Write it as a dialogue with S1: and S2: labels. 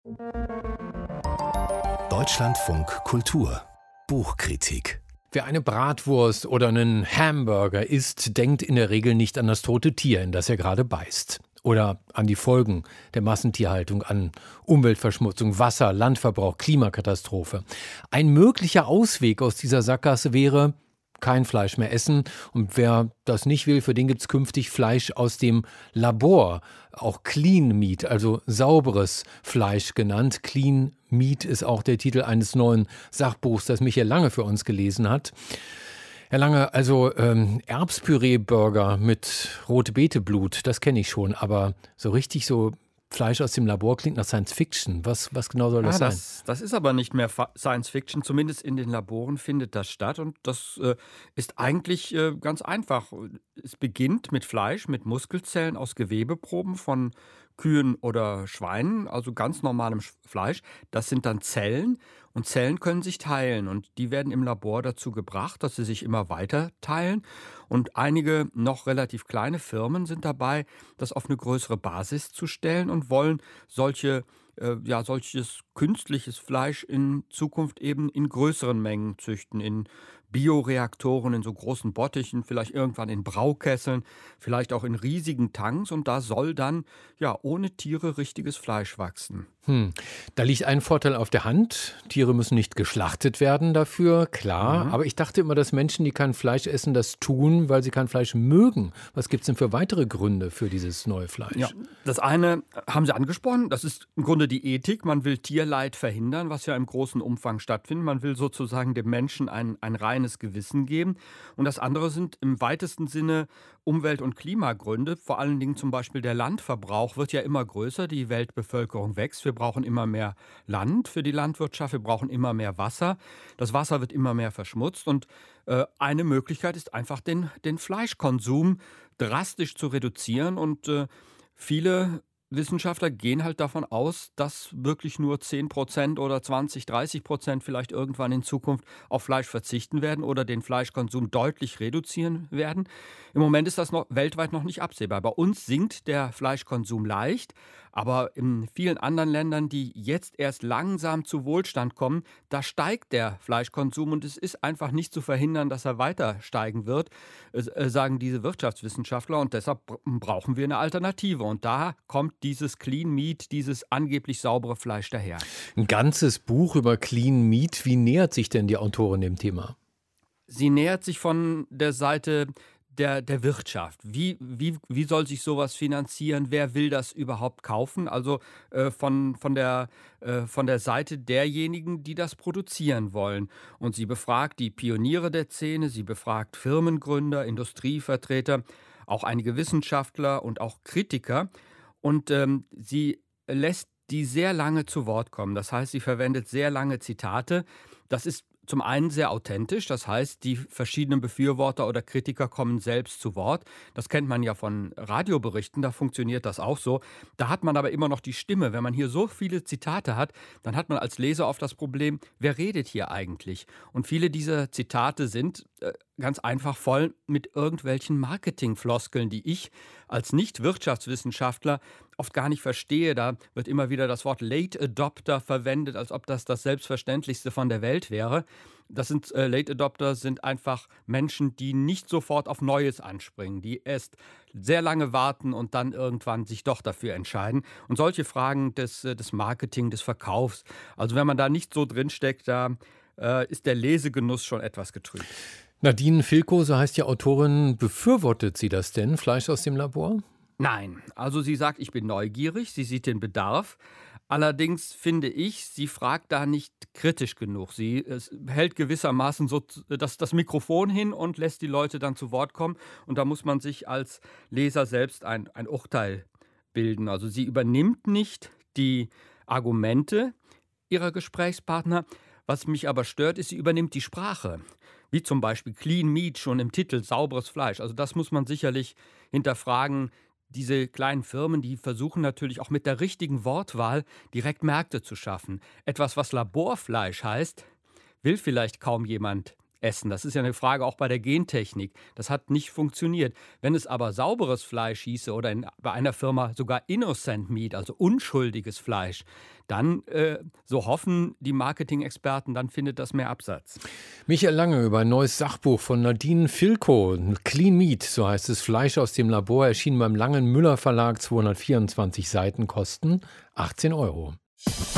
S1: Deutschlandfunk Kultur Buchkritik.
S2: Wer eine Bratwurst oder einen Hamburger isst, denkt in der Regel nicht an das tote Tier, in das er gerade beißt. Oder an die Folgen der Massentierhaltung, an Umweltverschmutzung, Wasser, Landverbrauch, Klimakatastrophe. Ein möglicher Ausweg aus dieser Sackgasse wäre: kein Fleisch mehr essen. Und wer das nicht will, für den gibt es künftig Fleisch aus dem Labor. Auch Clean Meat, also sauberes Fleisch genannt. Clean Meat ist auch der Titel eines neuen Sachbuchs, das Michael Lange für uns gelesen hat. Herr Lange, also Erbspüree-Burger mit Rotbeeteblut, das kenne ich schon. Aber so richtig so Fleisch aus dem Labor klingt nach Science Fiction. Was genau soll das sein?
S3: Das ist aber nicht mehr Science Fiction. Zumindest in den Laboren findet das statt. Und das ist eigentlich ganz einfach. Es beginnt mit Fleisch, mit Muskelzellen aus Gewebeproben von Kühen oder Schweinen, also ganz normalem Fleisch. Das sind dann Zellen. Und Zellen können sich teilen. Und die werden im Labor dazu gebracht, dass sie sich immer weiter teilen. Und einige noch relativ kleine Firmen sind dabei, das auf eine größere Basis zu stellen und wollen solches künstliches Fleisch in Zukunft eben in größeren Mengen züchten, in Bioreaktoren, in so großen Bottichen, vielleicht irgendwann in Braukesseln, vielleicht auch in riesigen Tanks. Und da soll dann ohne Tiere richtiges Fleisch wachsen.
S2: Da liegt ein Vorteil auf der Hand. Tiere müssen nicht geschlachtet werden dafür, klar. Aber ich dachte immer, dass Menschen, die kein Fleisch essen, das tun, weil sie kein Fleisch mögen. Was gibt es denn für weitere Gründe für dieses neue Fleisch?
S3: Ja, das eine haben Sie angesprochen, das ist im Grunde die Ethik. Man will Tierleid verhindern, was ja im großen Umfang stattfindet. Man will sozusagen dem Menschen ein reines Gewissen geben. Und das andere sind im weitesten Sinne Umwelt- und Klimagründe. Vor allen Dingen zum Beispiel der Landverbrauch wird ja immer größer. Die Weltbevölkerung wächst. Wir brauchen immer mehr Land für die Landwirtschaft. Wir brauchen immer mehr Wasser. Das Wasser wird immer mehr verschmutzt. Und eine Möglichkeit ist einfach, den Fleischkonsum drastisch zu reduzieren. Und viele Wissenschaftler gehen halt davon aus, dass wirklich nur 10% oder 20-30% vielleicht irgendwann in Zukunft auf Fleisch verzichten werden oder den Fleischkonsum deutlich reduzieren werden. Im Moment ist das weltweit noch nicht absehbar. Bei uns sinkt der Fleischkonsum leicht, aber in vielen anderen Ländern, die jetzt erst langsam zu Wohlstand kommen, da steigt der Fleischkonsum und es ist einfach nicht zu verhindern, dass er weiter steigen wird, sagen diese Wirtschaftswissenschaftler, und deshalb brauchen wir eine Alternative. Und da kommt dieses Clean Meat, dieses angeblich saubere Fleisch daher.
S2: Ein ganzes Buch über Clean Meat. Wie nähert sich denn die Autorin dem Thema?
S3: Sie nähert sich von der Seite der Wirtschaft. Wie soll sich sowas finanzieren? Wer will das überhaupt kaufen? Also von der Seite derjenigen, die das produzieren wollen. Und sie befragt die Pioniere der Szene, sie befragt Firmengründer, Industrievertreter, auch einige Wissenschaftler und auch Kritiker. Und sie lässt die sehr lange zu Wort kommen. Das heißt, sie verwendet sehr lange Zitate. Das ist zum einen sehr authentisch, das heißt, die verschiedenen Befürworter oder Kritiker kommen selbst zu Wort. Das kennt man ja von Radioberichten, da funktioniert das auch so. Da hat man aber immer noch die Stimme. Wenn man hier so viele Zitate hat, dann hat man als Leser oft das Problem, wer redet hier eigentlich? Und viele dieser Zitate sind ganz einfach voll mit irgendwelchen Marketingfloskeln, die ich als Nicht-Wirtschaftswissenschaftler oft gar nicht verstehe. Da wird immer wieder das Wort Late Adopter verwendet, als ob das Selbstverständlichste von der Welt wäre. Late Adopter sind einfach Menschen, die nicht sofort auf Neues anspringen, die erst sehr lange warten und dann irgendwann sich doch dafür entscheiden. Und solche Fragen des Marketing, des Verkaufs, also wenn man da nicht so drinsteckt, da ist der Lesegenuss schon etwas getrübt.
S2: Nadine Filko, so heißt die Autorin, befürwortet sie das denn, Fleisch aus dem Labor?
S3: Nein, also sie sagt, ich bin neugierig, sie sieht den Bedarf. Allerdings finde ich, sie fragt da nicht kritisch genug. Sie hält gewissermaßen so das Mikrofon hin und lässt die Leute dann zu Wort kommen. Und da muss man sich als Leser selbst ein Urteil bilden. Also sie übernimmt nicht die Argumente ihrer Gesprächspartner. Was mich aber stört, ist, sie übernimmt die Sprache. Wie zum Beispiel Clean Meat schon im Titel, sauberes Fleisch. Also das muss man sicherlich hinterfragen. Diese kleinen Firmen, die versuchen natürlich auch mit der richtigen Wortwahl direkt Märkte zu schaffen. Etwas, was Laborfleisch heißt, will vielleicht kaum jemand essen. Das ist ja eine Frage auch bei der Gentechnik. Das hat nicht funktioniert. Wenn es aber sauberes Fleisch hieße oder bei einer Firma sogar Innocent Meat, also unschuldiges Fleisch, dann, so hoffen die Marketing-Experten, dann findet das mehr Absatz.
S2: Michael Lange über ein neues Sachbuch von Nadine Filko, Clean Meat, so heißt es, Fleisch aus dem Labor, erschienen beim Langen Müller Verlag, 224 Seiten, kosten 18 €.